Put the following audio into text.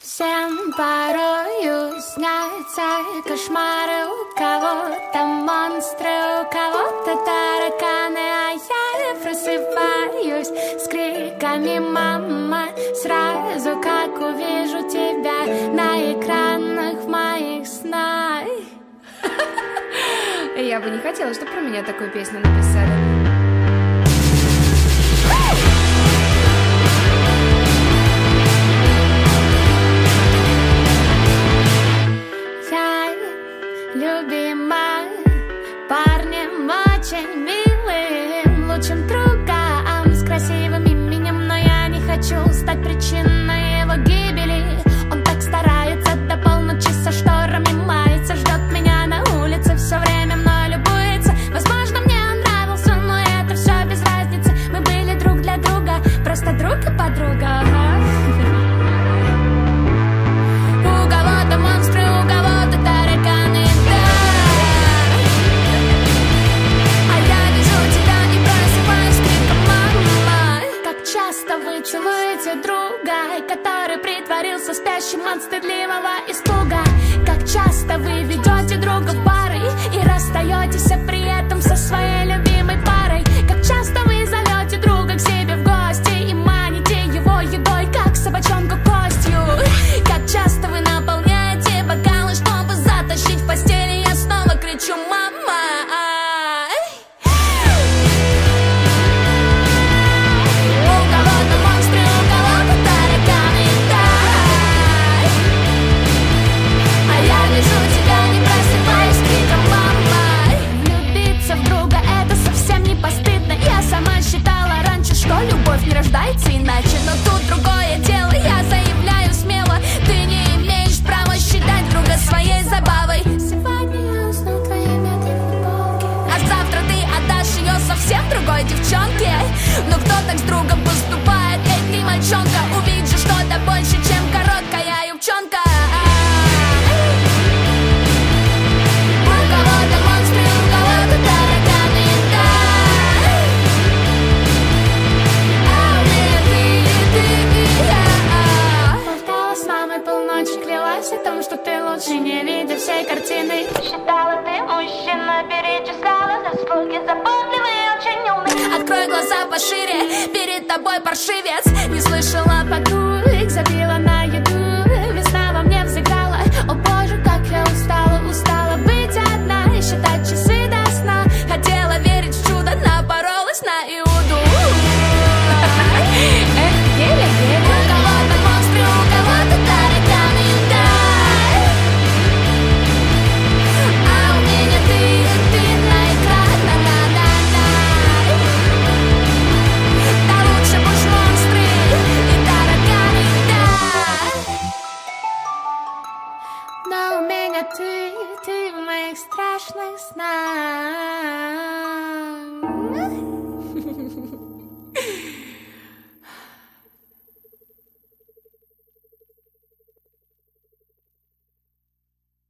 Всем порою снятся кошмары. У кого-то монстры, у кого-то тараканы. А я просыпаюсь с криками «Мама!» сразу, как увижу тебя на экранах в моих снах. Я бы не хотела, чтобы про меня такую песню написали. Любима парнем очень милым, лучшим другом с красивым именем, но я не хочу стать причиной его гибели. Он так старается до полночи, со шторами мается, ждет меня на улице, все время мной любуется. Возможно, мне он нравился, но это все без разницы. Мы были друг для друга, просто друг и подруга. У кого-то монстры, у кого-то тараканы. Часто вы целуете друга, который притворился спящим от стыдливого испуга. Как часто вы ведете друга в пары и расстаетесь при этом со своей любимой парой. Как часто вы зовете друга к себе в гости и маните его едой, как собачонку костью. Как часто вы наполняете бокалы, чтобы затащить в постели. Я снова кричу «Мама!» Любовь не рождается иначе, но тут другое дело. Я заявляю смело, ты не имеешь права считать друга своей забавой. Сегодня я усну твоими футболки, а завтра ты отдашь ее совсем другой девчонке. Но кто так с другом поступает? Эй, ты, мальчонка, увидишь что-то больше, чем короткая юбчонка. У кого-то монстры, у кого-то тараканы, да. Полночи клялась о том, что ты лучше не видя всей картины. Считала ты мужчина, перечисляла заслуги, заботливый, очень умный. Открой глаза пошире, перед тобой паршивец. Не слышала подруг, забила на еду. Весна во мне взыграла, о боже, как я устала. Устала быть одна и считать часы до сна. Хотела верить в чудо, напоролась на Иуду. Эх, Геля. У кого-то монстры, у кого-то тараканы, да. А у меня ты на экране, да-да-да. Да лучше пусть монстры и тараканы, да. Но у меня ты в моих страшных снах.